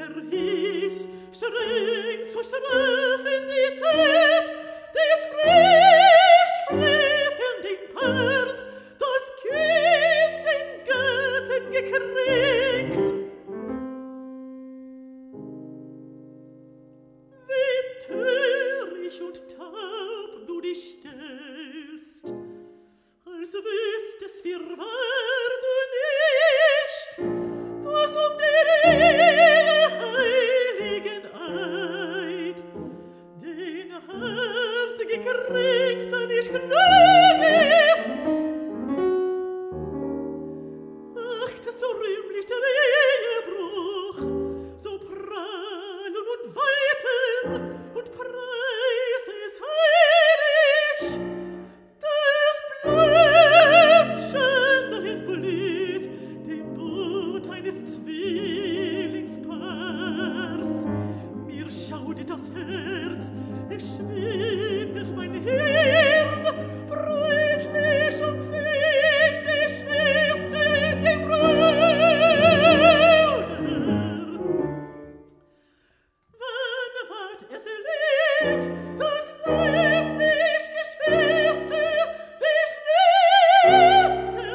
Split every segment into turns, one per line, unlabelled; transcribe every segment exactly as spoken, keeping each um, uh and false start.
verhieß, streng zu strafen die Tät des frisch frevelnden Paars, das Kind den Götten gekränkt. Wie töricht und taub du dich stellst, als wüsstest, wie wahr du nicht, dass um den heiligen Eid den Hart gekränkten ich klage. Ach, das so rühmlich der Ehebruch, so prahlen und weiter und preis es heilig, das Blödchen dahin blüht, dem Blut eines Zwillingspaars. Mir schaudet das Herz, es schwindelt mein Hirn, bräutlich umfängt die Schwester den Bruder. Wann ward es erlebt, das Leben nicht Geschwister sich liebten?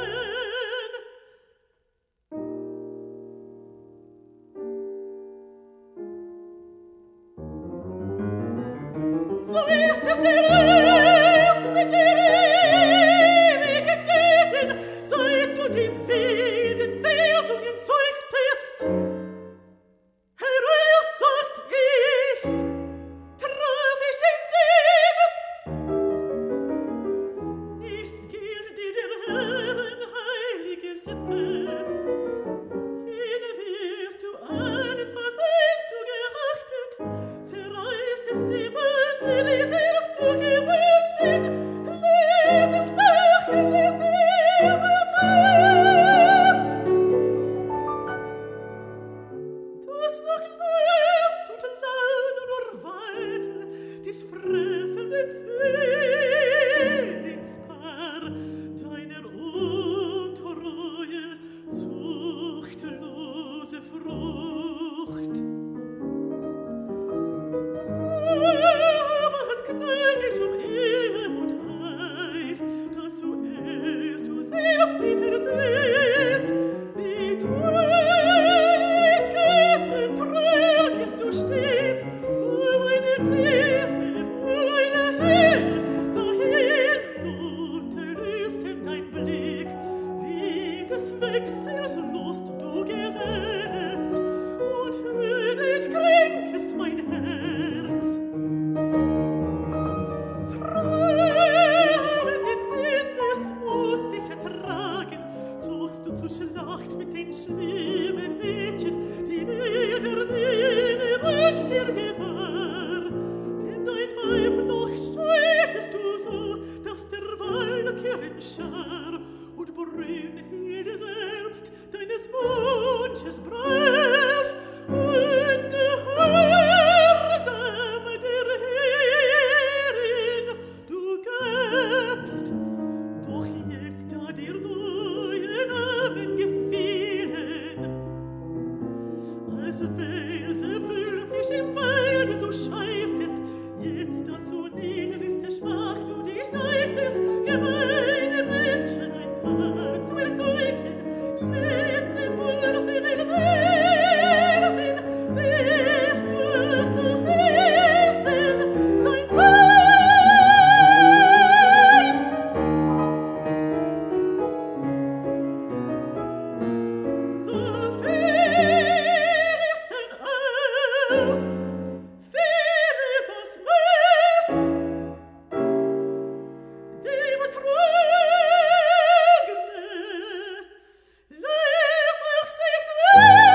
So ist es erst mit der ewigen Göttin, seit du die wilden Wersungen zeugtest. Heraus, sagt ich's, traf ich den Sinn. Nichts gilt dir der Herren heilige Sippe. Hin wirst du alles, was einst du geachtet, zerreißest die Bande, die selbst du gebunden, lässt es lachen des Himmels Haft. Das noch Lust und Laune nur walte, dies frevelnde Zwillingspaar, deiner Untreue zuchtlose Frucht. Was klag ich um Ehe und Eid, dazu erst du selbst wie versämt, wie treue Göttin tragest du stets, wo eine Tiefe, wo eine Hell, dahin unterlöst in dein Blick, wie des Wechsels Lust du gewähnest, und höhnend kränkest mein Herz. Trauenden Sinnes muss sich ertragen, zogst du zur Schlacht mit den schlimmen Mädchen, die weder Nähe wünscht dir gewahr. Denn dein Weib noch streitest du so, dass der Walküren Schar und Brünnhilde selbst deines Wunsches Braut und gehorsam der Herrin du gabst. Doch jetzt, da dir neue Namen gefielen, als Welse wülfisch im Walde du schweiftest, jetzt dazu nieder ist der Schmach, du dich neigtest, gemeine Menschen ein Paar zu erzeugten, lässt den Wurf in den Werfen, wirst du zu Füßen dein Weib. So fair ist denn aus, fair das Mess, die Betrogene, lass auch sie